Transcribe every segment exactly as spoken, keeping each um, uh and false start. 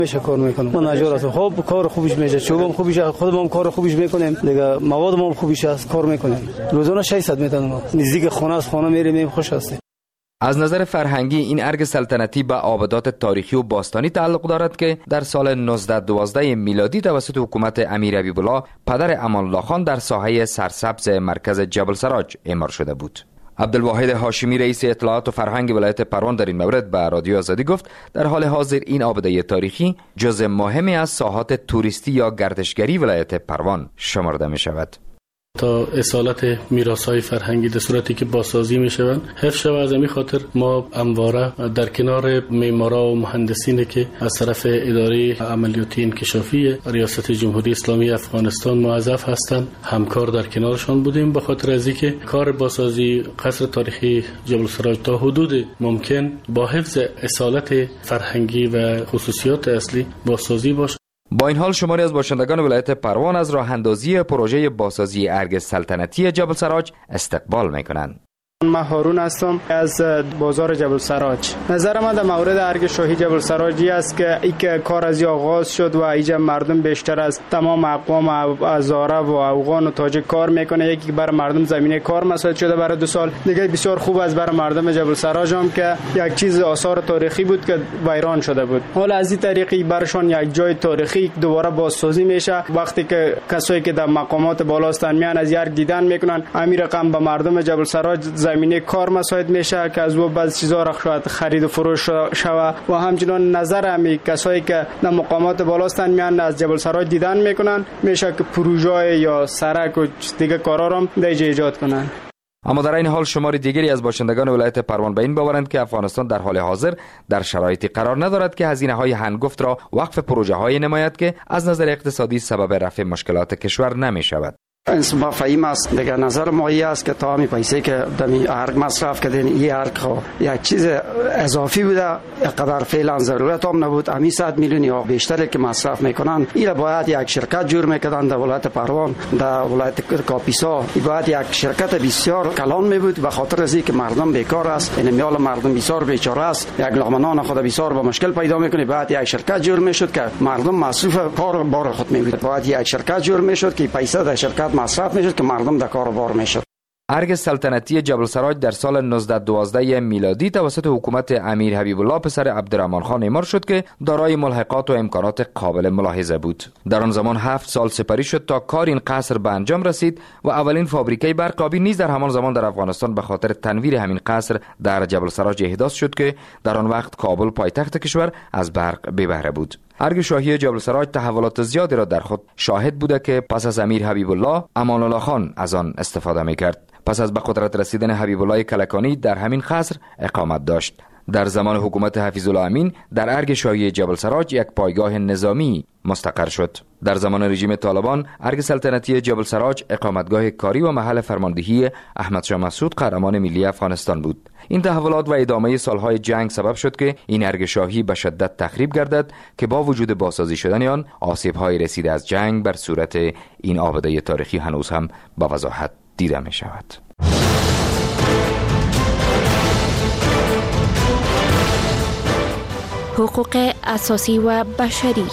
میشه کار میکنم. من ناجور هستم. خب کار خوبش میشه. چوبم خوبش، خودم کار خوبش میکنیم. دیگه موادم خوبش است، کار میکنیم. روزانه ششصد میتونم. نزدیک خانه است، خانه میریم، خوش هستیم. از نظر فرهنگی این ارگ سلطنتی به آبادات تاریخی و باستانی تعلق دارد که در سال نوزده دوازده میلادی توسط حکومت امیر حبیب الله پدر امان الله خان در ساحه سرسبز مرکز جبل سراج اعمار شده بود. عبدالواحد هاشمی رئیس اطلاعات و فرهنگ ولایت پروان در این مورد به رادیو آزادی گفت در حال حاضر این آبادی تاریخی جزء مهمی از ساحات توریستی یا گردشگری ولایت پروان شمرده می شود. تا اصالت میراث‌های فرهنگی در صورتی که بازسازی میشوند حفظ شود. از همین خاطر ما همواره در کنار معمارا و مهندسینی که از طرف اداره عملیاتی انکشافی ریاست جمهوری اسلامی افغانستان موظف هستند همکار در کنارشان بودیم، به خاطر از اینکه کار بازسازی قصر تاریخی جبل سراج تا حدود ممکن با حفظ اصالت فرهنگی و خصوصیات اصلی بازسازی باشد. با این حال شماری از باشندگان ولایت پروان از راه اندازی پروژه بازسازی ارگ سلطنتی جبل سراج استقبال میکنند. من هارون هستم از بازار جبل سراج. نظر من در مورد ارگ شاهی جبل سراجی است که ای که کار از آغاز شد و اینجا مردم بیشتر از تمام اقوام هزاره و افغان و تاجیک کار میکنه. یکی برای مردم زمینه کار مساعد شده برای دو سال دیگه. بسیار خوب است برای مردم جبل سراج هم که یک چیز آثار تاریخی بود که ویران شده بود. حالا از این طریقی برشان یک جای تاریخی دوباره بازسازی میشه. وقتی که کسایی که در مقامات بالاستن میان از ارگ دیدن میکنن، همین رقم به مردم جبل سراج زمینه کار مساعد میشه که از او بعض چیزا را شاید خرید و فروش شوه و همچنان نظر همی کسایی که در مقامات بالاستن میان از جبل سراج دیدن میکنن میشه که پروژه یا سرک و دیگه کارا را دیگه ایجاد کنن. اما در این حال شماری دیگری از باشندگان ولایت پروان به این باورند که افغانستان در حال حاضر در شرایطی قرار ندارد که هزینه‌های هنگفت را وقف پروژه‌های نماید که از نظر اقتصادی سبب رفع مشکلات کشور نمی شود. ما فهیم است دیگه. نظر ما این است که تا همین پیسه که دمی ارگ مصرف کردین این ارگ خو یک چیز اضافی بوده، قدر فعلا ضرورت هم نبود. همین صد میلیون یا بیشتری که مصرف میکنن این باید یک شرکت جور میکردن در ولایت پروان، در ولایت کاپیسا. این باید یک شرکت بسیار کلان میبود به خاطر از اینکه مردم بیکار است، این میال مردم بسیار بیچاره است، یک لغمنان خود بسیار با مشکل پیدا میکنه. باید یک شرکت جور میشد که مردم مصرف کار بار خود میبود. باید یک شرکت جور میشد که پیسه در شرکت مصرف میشد که مردم در کار بار میشد. ارگ سلطنتی جبل سراج در سال نوزده دوازده میلادی توسط حکومت امیر حبیب الله پسر عبدالرحمن خان اعمار شد که دارای ملحقات و امکانات قابل ملاحظه بود. در آن زمان هفت سال سپری شد تا کار این قصر به انجام رسید و اولین فابریکه برقابی نیز در همان زمان در افغانستان به خاطر تنویر همین قصر در جبل سراج احداث شد که در آن وقت کابل پایتخت کشور از برق بی بهره بود. ارگ شاهی جبل سراج تحولات زیادی را در خود شاهد بوده که پس از امیر حبیب الله امان الله خان از آن استفاده می‌کرد. پس از به قدرت رسیدن حبیب الله کلکانی در همین قصر اقامت داشت. در زمان حکومت حفیظ الله امین در ارگ شاهی جبل سراج یک پایگاه نظامی مستقر شد. در زمان رژیم طالبان ارگ سلطنتی جبل سراج اقامتگاه کاری و محل فرماندهی احمد شاه مسعود قهرمان ملی افغانستان بود. این تحولات و ادامه سالهای جنگ سبب شد که این ارگ شاهی به شدت تخریب گردد که با وجود بازسازی شدن آن آسیب‌های رسیده از جنگ بر صورت این آباده تاریخی هنوز هم با وضاحت دیده می شود. حقوق اساسی و بشری.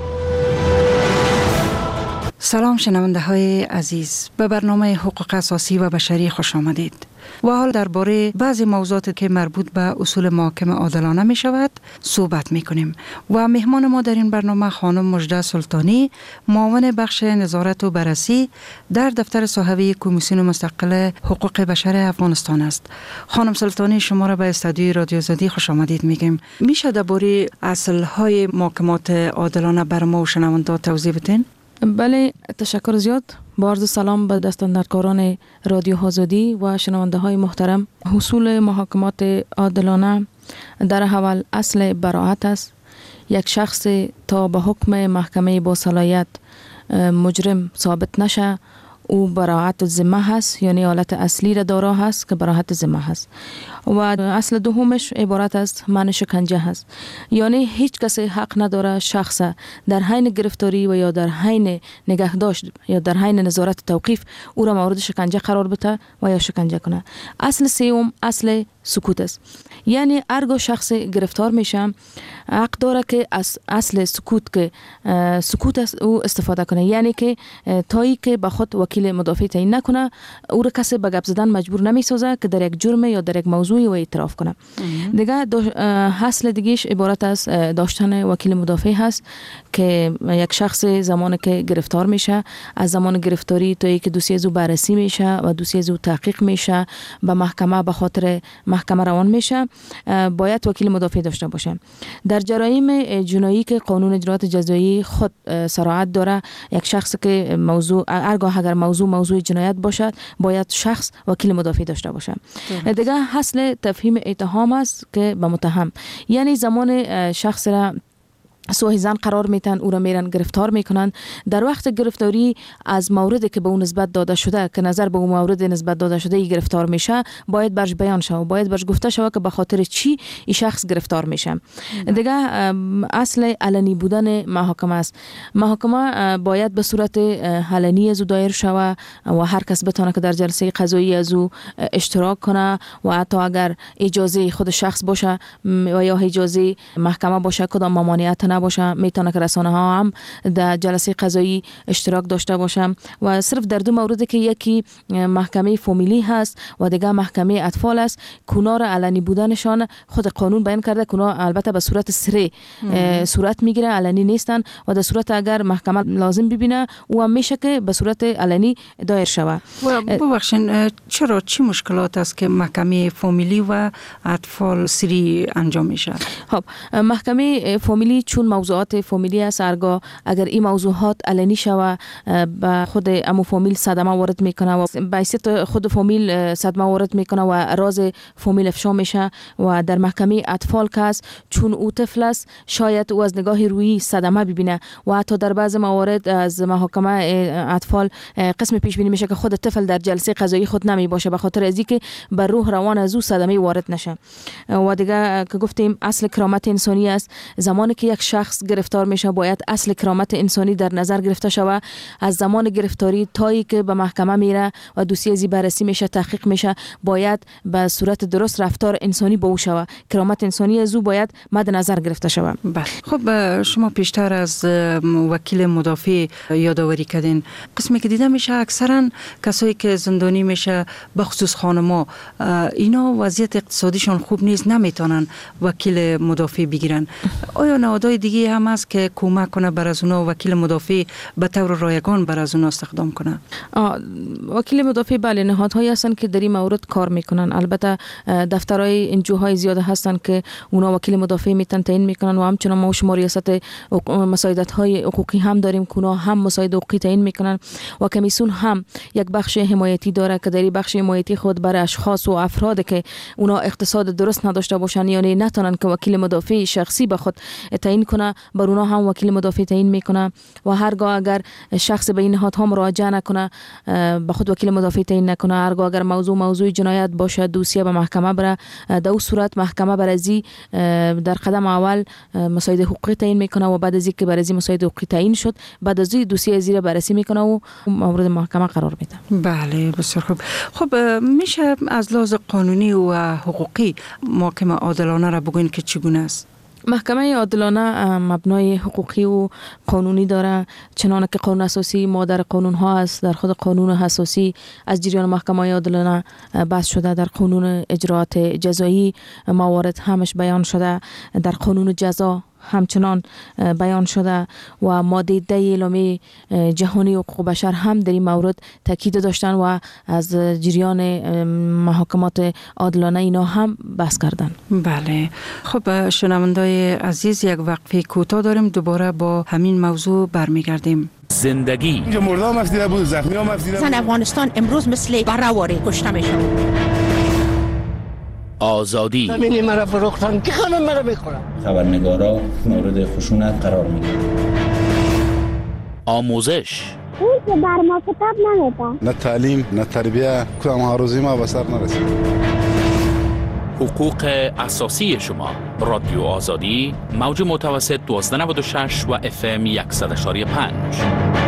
سلام شنونده های عزیز، به برنامه حقوق اساسی و بشری خوش آمدید. و حال درباره بعضی موضوعات که مربوط به اصول محاکمه عادلانه می شود صحبت می کنیم و مهمان ما در این برنامه خانم مژده سلطانی، معاون بخش نظارت و بررسی در دفتر صاحبه کمیسیون مستقل حقوق بشر افغانستان است. خانم سلطانی، شما را به استودیوی رادیو آزادی خوش آمدید میگیم. میشه درباره اصل های محاکمات عادلانه بر ما و شنونده توضیح بدین؟ بله، تشکر زیاد. با عرض سلام به دستاندرکاران رادیو آزادی و شنونده های محترم. حصول محاکمات عادلانه در اول اصل براءت است. یک شخص تا به حکم محکمه با صلاحیت مجرم ثابت نشه او براءت ذمه هست، یعنی حالت اصلی را دارا هست که براءت ذمه هست. و اصل دومش عبارت از معنی شکنجه هست. یعنی هیچ کسی حق نداره شخص در حین گرفتاری و یا در حین نگهداشت یا در حین نظارت توقیف او را مورد شکنجه قرار بده و یا شکنجه کنه. اصل سوم اصل سکوت است. یعنی هرگاه شخص گرفتار میشه حق داره که از اصل سکوت که سکوت است او استفاده کنه. یعنی که تایی که به خود وکیل مدافع تعیین نکنه او را کسی به گپ زدن مجبور نمیسازه که در یک جرم یا در یک موضوعی و اعتراف کنه. دیگه اصل دیگهش عبارت از داشتن وکیل مدافع هست که یک شخص زمانی که گرفتار میشه از زمان گرفتاری تا اینکه دوسیه زو بررسی میشه و دوسیه زو تحقیق میشه به محکمه به خاطر محکمه روان میشه باید وکیل مدافع داشته باشه. در جرایم جنایی که قانون اجرات جزایی خود صراحت داره یک شخص که موضوع هرگاه اگر موضوع موضوع جنایت باشد باید شخص وکیل مدافع داشته باشه. دیگه اصل تفهیم اتهام است که به متهم، یعنی زمان شخص را سوء ظن قرار میتن او را میرن گرفتار میکنن. در وقت گرفتاری از موردی که به اون نسبت داده شده که نظر به اون مورد نسبت داده شده ای گرفتار میشه باید برش بیان شود، باید برش گفته شود که به خاطر چی این شخص گرفتار میشه. دیگه اصل علنی بودن محاکمه است. محاکمه باید به صورت علنی از او دایر شود و هر کس بتونه که در جلسه قضایی از او اشتراک کنه و حتی اگر اجازه خود شخص باشه و یا اجازه محکمه باشه کدام ممانعت نباشه میتونه که رسانه ها هم در جلسه قضایی اشتراک داشته باشه. و صرف در دو مورد که یکی محکمه فامیلی هست و دیگه محکمه اطفال است کنار علنی بودنشان خود قانون بیان کرده کنار البته به صورت سری صورت میگیره علنی نیستن و در صورت اگر محکمه لازم ببینه او هم میشه که به صورت علنی دایر شود. و ببخشید چرا چی مشکلات است که محکمه فامیلی و اطفال سری انجام میشه؟ خب محکمه فامیلی چون موضوعات فامیلی است هرگاه اگر این موضوعات علنی شود به خود امو فامیل صدمه وارد میکنه و به حیثیت خود فامیل صدمه وارد میکنه و راز فامیل افشا میشه. و در محکمه اطفال که است چون او طفل است شاید او از نگاه رویی صدمه ببینه و حتی در بعض موارد از محکمه اطفال قسم پیش بینی میشه که خود طفل در جلسه قضایی خود نمی باشه به خاطر از اینکه بر روح روان از او صدمه وارد نشه. و دیگه که گفتیم اصل کرامت انسانی است. زمانی که یک شخص گرفتار میشه باید اصل کرامت انسانی در نظر گرفته شود از زمان گرفتاری تایی که به محکمه میره و دوسیه زی بررسی میشه تحقیق میشه باید به صورت درست رفتار انسانی با او شود. کرامت انسانی از او باید مد نظر گرفته شود. بله. خب شما پیشتر از وکیل مدافع یادآوری کردین قسمی که دیده میشه اکثرا کسایی که زندانی میشه بخصوص خانما اینا وضعیت اقتصادیشون خوب نیست نمیتونن وکیل مدافع بگیرن. آیا نهادهای دیگه هم هست که کمک کنه بر از اونا وکیل مدافع به طور رایگان بر از اونا استخدام کنه؟ وکیل مدافع بله نهادهایی هستن که در این مورد کار میکنن. البته دفترهای انجوهای زیاده هستن که اونا وکیل مدافع میتن تعیین میکنن و همچنان ما شما ریاست مساعدت های حقوقی هم داریم که اونا هم مساعد حقوقی تعیین میکنن و کمیسیون هم یک بخش حمایتی داره که در این بخش حمایتی خود برای اشخاص و افراد که اونا اقتصاد درست نداشته باشن یعنی نتونن که وکیل مدافع شخصی به خود تعیین کنه بر اونا هم وکیل مدافع تعیین میکنه. و هرگاه اگر شخص به این نهادها مراجعه نکنه به خود وکیل مدافع تعیین نکنه هرگاه اگر موضوع موضوع جنایت باشه دوسیه به محکمه بره در اون صورت محکمه برازی در قدم اول مساعد حقوقی تعیین میکنه و بعد از اینکه برازی مساعد حقوقی تعیین شد بعد از این دوسیه زیر بررسی میکنه و مورد محکمه قرار میده. بله بسیار خوب. خب میشه از لحاظ قانونی و حقوقی محاکمه عادلانه را بگوین که چگونه است؟ محکمه عادلانه مبنای حقوقی و قانونی داره چنانه که قانون اساسی مادر قانون ها است. در خود قانون اساسی از جریان محکمه عادلانه بحث شده، در قانون اجرات جزایی موارد همش بیان شده، در قانون جزا همچنان بیان شده و ماده ده اعلامیه جهانی حقوق بشر هم در این مورد تاکید داشتن و از جریان محاکمات عادلانه اینا هم بحث کردن. بله. خب شنوندای عزیز یک وقفه کوتاه داریم دوباره با همین موضوع برمیگردیم. زندگی اینجا مرده هم افزیده بود زخمی هم افزیده بود. زن افغانستان امروز مثل برهواره کشته میشه. آزادی همینی مرا فروختن که خانم مرا بخورم. خبرنگارا مورد خشونت قرار میگیرن. آموزش اون که بر ما کتاب نمیدن. نه تعلیم نه تربیه کدام ها روزی ما به سر نرسید. حقوق اساسی شما. رادیو آزادی، موج متوسط دوازده نود و شش و اف ام صد و یک و پنج.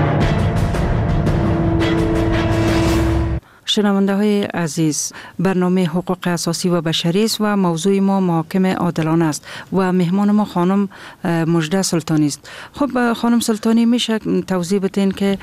شنونده های عزیز، برنامه حقوق اساسی و بشری است و موضوع ما محاکمه عادلانه است و مهمان ما خانم مژده سلطانی است. خب خانم سلطانی، میشه توضیح بدین که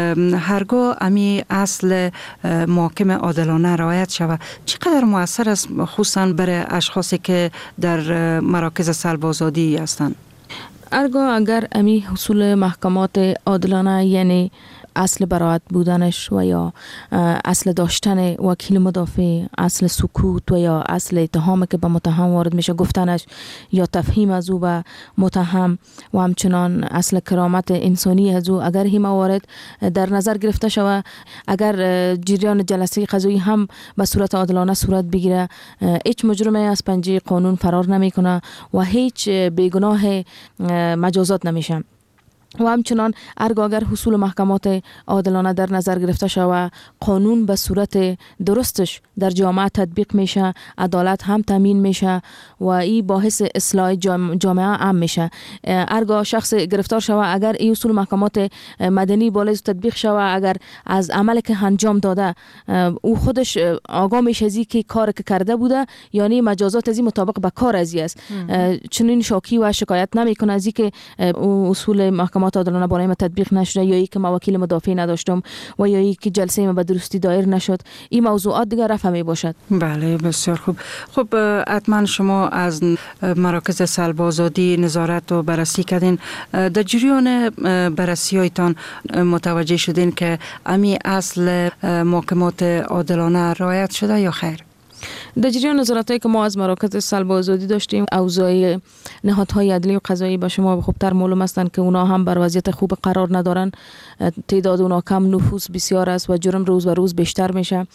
هرگاه امی اصل محاکمه عادلانه رعایت شود چقدر مؤثر است، خصوصا برای اشخاصی که در مراکز سلب آزادی هستند؟ هرگاه اگر امی حصول محکمات عادلانه، یعنی اصل براعت بودنش و یا اصل داشتن وکیل مدافع، اصل سکوت و یا اصل اتهامی که به متهم وارد میشه گفتنش یا تفهیم از او به متهم و همچنان اصل کرامت انسانی از او اگر هی موارد در نظر گرفته شود، اگر جریان جلسه قضایی هم به صورت عادلانه صورت بگیره، هیچ مجرمی از پنجه قانون فرار نمیکنه و هیچ بیگناه مجازات نمیشه. و همچنان هرگاه اگر حصول محکمات عادلانه در نظر گرفته شود، قانون به صورت درستش در جامعه تطبیق میشه، عدالت هم تامین میشه و این باعث اصلاح جامعه هم میشه. هرگاه شخص گرفتار شود، اگر این اصول محکمات مدنی بالای تطبیق شود، اگر از عملی که انجام داده او خودش آگاه میشه از که کاری که کرده بوده، یعنی مجازات از این مطابق به کار از است، چنین شاکی و شکایت نمیکنه از که اصول محکمات عادلانه برای ما تطبیق نشده، یا ای که ما وکیل مدافع نداشتم و یا ای که جلسه ما به درستی دایر نشد. این موضوعات دیگر رفع می باشد. بله، بسیار خوب. خب حتما شما از مراکز سلب آزادی نظارت و بررسی کردین، در جریان بررسی هایتان متوجه شدین که امی اصل محکمات عادلانه رعایت شده یا خیر؟ در جریان نظارتایی که ما از مراکز سلب آزادی داشتیم، اوضاع نهادهای عدلی و قضایی به شما خوبتر معلوم هستند که اونا هم بر وضعیت خوب قرار ندارن، تعداد اونا کم، نفوس بسیار است و جرم روز به روز بیشتر میشه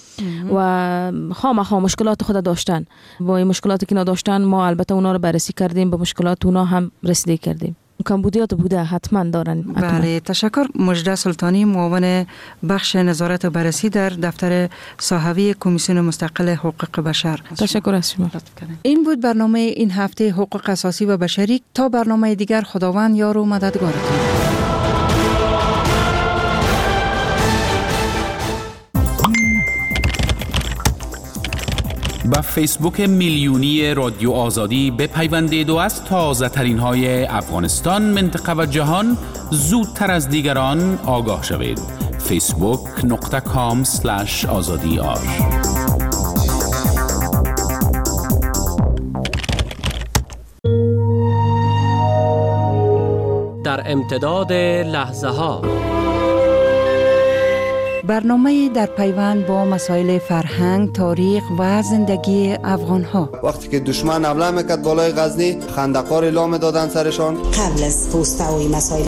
و خامخا مشکلات خود داشتن. با این مشکلاتی که نداشتن ما البته اونا رو بررسی کردیم، به مشکلات اونا هم رسیدگی کردیم. کمبودیات بوده حتما دارن. حتما. بله، تشکر. مژده سلطانی، معاون بخش نظارت و بررسی در دفتر صحوی کمیسیون مستقل حقوق بشر. تشکر از شما. این بود برنامه این هفته حقوق اساسی و بشری. تا برنامه دیگر، خداوند یار و مددگارتون. با فیسبوک میلیونی رادیو آزادی بپیوندید و از تازه ترین های افغانستان، منطقه و جهان زودتر از دیگران آگاه شوید. فیسبوک نقطه کام سلش آزادی آر. در امتداد لحظه ها، برنامه در پیوند با مسائل فرهنگ، تاریخ و زندگی افغان ها. وقتی که دشمن حمله میکرد بالای غزنی، خندقار اعلام دادن سرشان. قبل از پوسته و مسائل